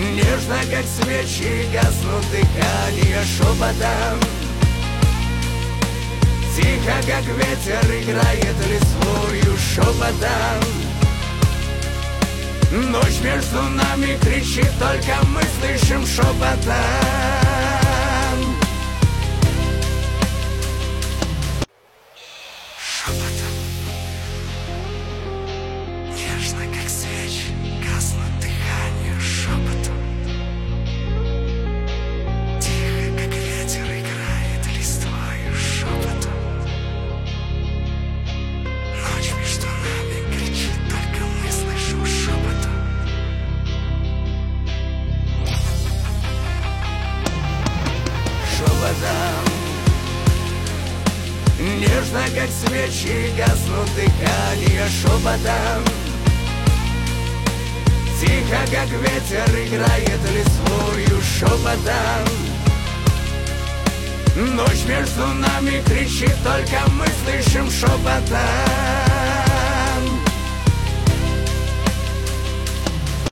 Нежно, как свечи, гаснут дыхания шепотом. Тихо, как ветер, играет листвою шепотом. Ночь между нами кричит, только мы слышим шепотом. Шепотом. Нежно, как свечи, гаснут дыхания шепотом. Тихо, как ветер, играет листвою шепотом. Ночь между нами кричит, только мы слышим шепотом. Шепотом. Нежно, как свечи, гаснут дыхания шепотом. Тихо, как ветер, играет листвою шепотом. Ночь между нами кричит, только мы слышим шепотом.